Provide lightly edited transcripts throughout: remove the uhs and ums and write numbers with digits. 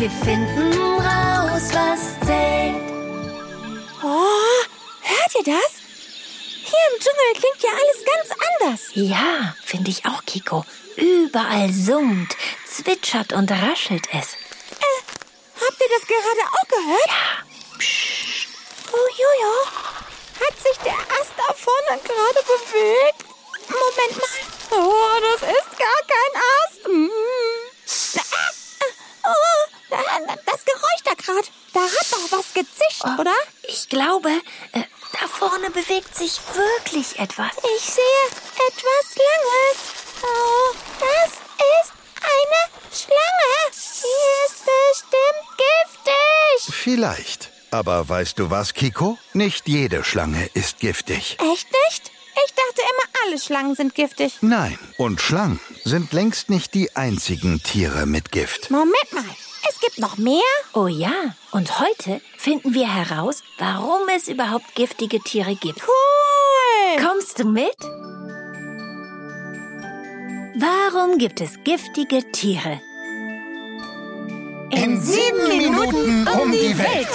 Wir finden raus, was zählt. Oh, hört ihr das? Hier im Dschungel klingt ja alles ganz anders. Ja, finde ich auch, Kiko. Überall summt, zwitschert und raschelt es. Habt ihr das gerade auch gehört? Ja. Psst. Oh, Jojo. Hat sich der Ast da vorne gerade bewegt? Moment mal. Oh, das ist gar kein Ast. Oh, das Geräusch da gerade. Da hat doch was gezischt, oder? Ich glaube, da vorne bewegt sich wirklich etwas. Ich sehe etwas Langes. Oh, das ist eine Schlange. Die ist bestimmt giftig. Vielleicht. Aber weißt du was, Kiko? Nicht jede Schlange ist giftig. Echt nicht? Ich dachte immer, alle Schlangen sind giftig. Nein, und Schlangen sind längst nicht die einzigen Tiere mit Gift. Moment mal, es gibt noch mehr? Oh ja, und heute finden wir heraus, warum es überhaupt giftige Tiere gibt. Cool! Kommst du mit? Warum gibt es giftige Tiere? In 7 Minuten um die Welt.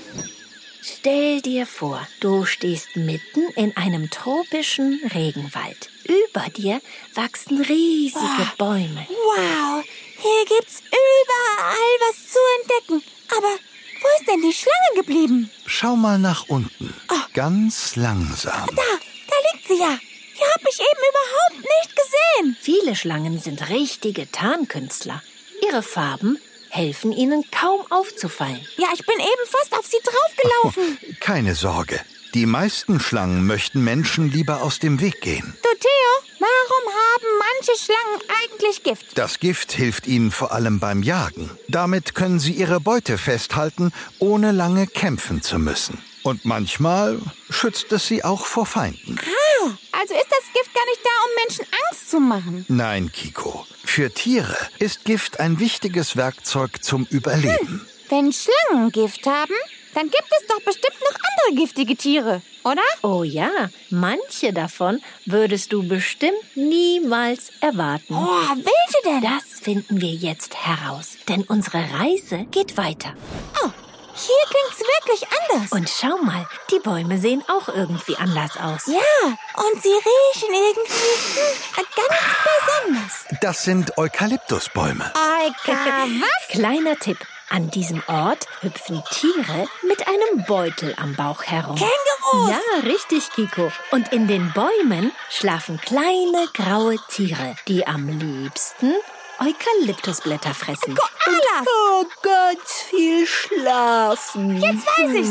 Stell dir vor, du stehst mitten in einem tropischen Regenwald. Über dir wachsen riesige Bäume. Wow, hier gibt's überall was zu entdecken. Aber wo ist denn die Schlange geblieben? Schau mal nach unten. Ganz langsam. Da liegt sie ja. Die hab ich eben überhaupt nicht gesehen. Viele Schlangen sind richtige Tarnkünstler. Ihre Farben helfen ihnen kaum aufzufallen. Ja, ich bin eben fast auf sie draufgelaufen. Keine Sorge. Die meisten Schlangen möchten Menschen lieber aus dem Weg gehen. Du, Theo, warum haben manche Schlangen eigentlich Gift? Das Gift hilft ihnen vor allem beim Jagen. Damit können sie ihre Beute festhalten, ohne lange kämpfen zu müssen. Und manchmal schützt es sie auch vor Feinden. Also ist das Gift gar nicht da, um Menschen Angst zu machen. Nein, Kiko. Für Tiere ist Gift ein wichtiges Werkzeug zum Überleben. Wenn Schlangen Gift haben, dann gibt es doch bestimmt noch andere giftige Tiere, oder? Oh ja, manche davon würdest du bestimmt niemals erwarten. Oh, welche denn? Das finden wir jetzt heraus, denn unsere Reise geht weiter. Oh, hier klingt's wirklich anders. Und schau mal, die Bäume sehen auch irgendwie anders aus. Ja, und sie riechen irgendwie ganz besonders. Das sind Eukalyptusbäume. Eika, was? Kleiner Tipp. An diesem Ort hüpfen Tiere mit einem Beutel am Bauch herum. Kängurus? Ja, richtig, Kiko. Und in den Bäumen schlafen kleine graue Tiere, die am liebsten Eukalyptusblätter fressen. Koalas. Oh, ganz viel schlafen. Jetzt weiß ich's.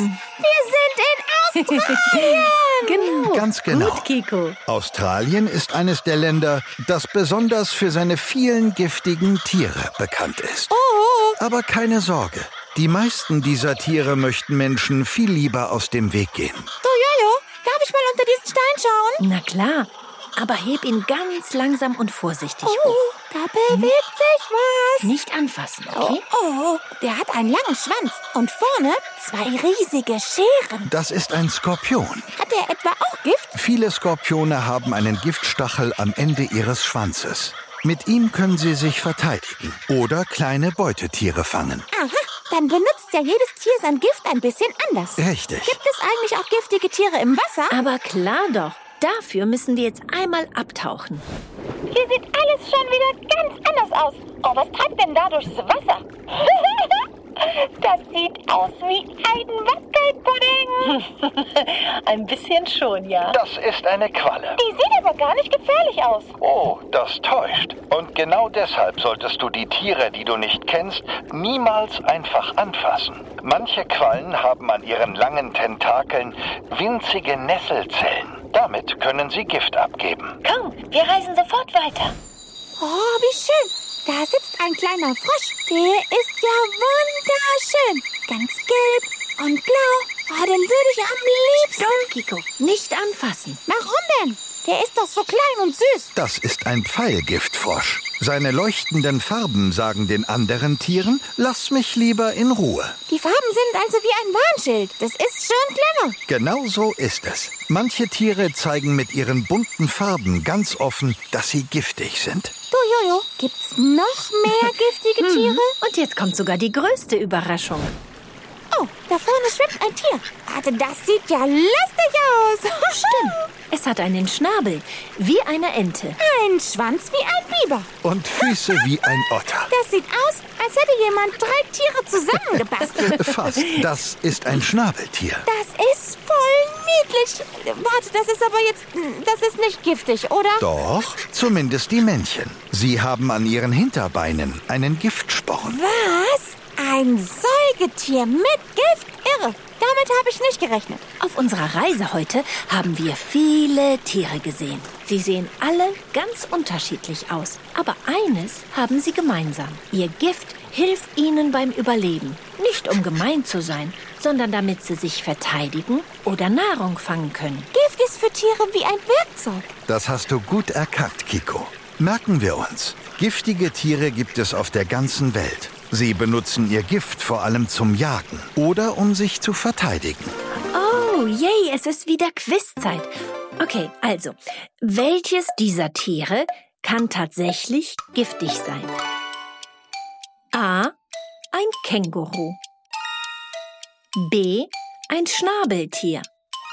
Wir sind in Australien. Genau. Ganz genau. Gut, Kiko. Australien ist eines der Länder, das besonders für seine vielen giftigen Tiere bekannt ist. Oh. Aber keine Sorge, die meisten dieser Tiere möchten Menschen viel lieber aus dem Weg gehen. Du, Jojo, darf ich mal unter diesen Stein schauen? Na klar, aber heb ihn ganz langsam und vorsichtig hoch. Oh, da bewegt sich was. Nicht anfassen, okay? Oh, der hat einen langen Schwanz und vorne 2 riesige Scheren. Das ist ein Skorpion. Hat er etwa auch Gift? Viele Skorpione haben einen Giftstachel am Ende ihres Schwanzes. Mit ihm können sie sich verteidigen oder kleine Beutetiere fangen. Aha, dann benutzt ja jedes Tier sein Gift ein bisschen anders. Richtig. Gibt es eigentlich auch giftige Tiere im Wasser? Aber klar doch. Dafür müssen wir jetzt einmal abtauchen. Hier sieht alles schon wieder ganz anders aus. Oh, was treibt denn da durchs Wasser? Das sieht aus wie ein Wackelpudding. Ein bisschen schon, ja. Das ist eine Qualle. Die sieht aber gar nicht gefährlich aus. Oh, das täuscht. Und genau deshalb solltest du die Tiere, die du nicht kennst, niemals einfach anfassen. Manche Quallen haben an ihren langen Tentakeln winzige Nesselzellen. Damit können sie Gift abgeben. Komm, wir reisen sofort weiter. Oh, wie schön. Da sitzt ein kleiner Frosch. Der ist ja wunderschön. Ganz gelb und blau. Oh, den würde ich am liebsten... Stopp, Kiko. Nicht anfassen. Warum denn? Der ist doch so klein und süß. Das ist ein Pfeilgiftfrosch. Seine leuchtenden Farben sagen den anderen Tieren, lass mich lieber in Ruhe. Die Farben sind also wie ein Warnschild. Das ist schon clever. Genau so ist es. Manche Tiere zeigen mit ihren bunten Farben ganz offen, dass sie giftig sind. Du, Jojo, gibt's noch mehr giftige Tiere? Und jetzt kommt sogar die größte Überraschung. Oh, da vorne schwimmt ein Tier. Warte, das sieht ja lustig aus. Stimmt. Es hat einen Schnabel, wie eine Ente. Ein Schwanz wie ein Biber. Und Füße wie ein Otter. Das sieht aus, als hätte jemand 3 Tiere zusammengebastelt. Fast. Das ist ein Schnabeltier. Das ist voll niedlich. Warte, das ist nicht giftig, oder? Doch, zumindest die Männchen. Sie haben an ihren Hinterbeinen einen Giftsporn. Was? Ein Säugetier mit Gift? Irre. Damit habe ich nicht gerechnet. Auf unserer Reise heute haben wir viele Tiere gesehen. Sie sehen alle ganz unterschiedlich aus. Aber eines haben sie gemeinsam. Ihr Gift hilft ihnen beim Überleben. Nicht um gemein zu sein, sondern damit sie sich verteidigen oder Nahrung fangen können. Gift ist für Tiere wie ein Werkzeug. Das hast du gut erkannt, Kiko. Merken wir uns. Giftige Tiere gibt es auf der ganzen Welt. Sie benutzen ihr Gift vor allem zum Jagen oder um sich zu verteidigen. Oh, yay, es ist wieder Quizzeit. Okay, also, welches dieser Tiere kann tatsächlich giftig sein? A. Ein Känguru. B. Ein Schnabeltier.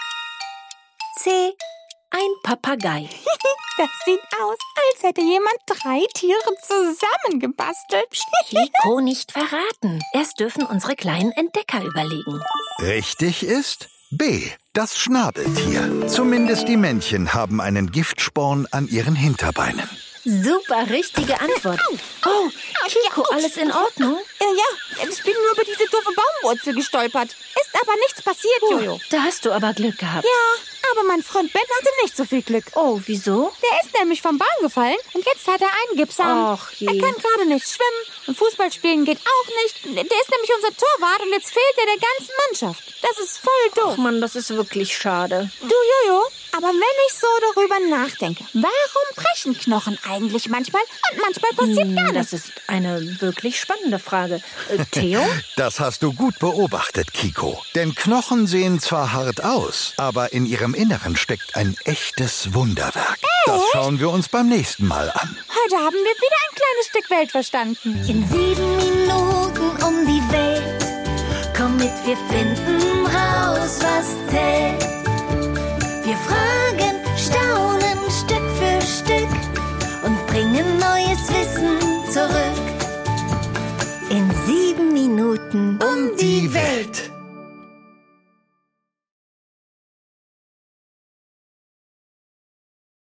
C. Ein Papagei. Das sieht aus, als hätte jemand 3 Tiere zusammengebastelt. Kiko, nicht verraten. Erst dürfen unsere kleinen Entdecker überlegen. Richtig ist B. Das Schnabeltier. Zumindest die Männchen haben einen Giftsporn an ihren Hinterbeinen. Super, richtige Antwort. Oh, Kiko, alles in Ordnung? Ja, ich bin nur über diese doofe Baumwurzel gestolpert. Ist aber nichts passiert, Jojo. Da hast du aber Glück gehabt. Ja, aber mein Freund Ben hatte nicht so viel Glück. Oh, wieso? Der ist nämlich vom Baum gefallen und jetzt hat er einen Gipsarm. Och je. Er kann gerade nicht schwimmen und Fußball spielen geht auch nicht. Der ist nämlich unser Torwart und jetzt fehlt er der ganzen Mannschaft. Das ist voll doof. Ach Mann, das ist wirklich schade. Du, Jojo, aber wenn ich so darüber nachdenke, warum brechen Knochen eigentlich manchmal und manchmal passiert gar Das nichts? ist eine wirklich spannende Frage. Theo? Das hast du gut beobachtet, Kiko. Denn Knochen sehen zwar hart aus, aber in ihrem Inneren steckt ein echtes Wunderwerk. Das schauen wir uns beim nächsten Mal an. Heute haben wir wieder ein kleines Stück Welt verstanden. In 7 Minuten um die Welt. Komm mit, wir finden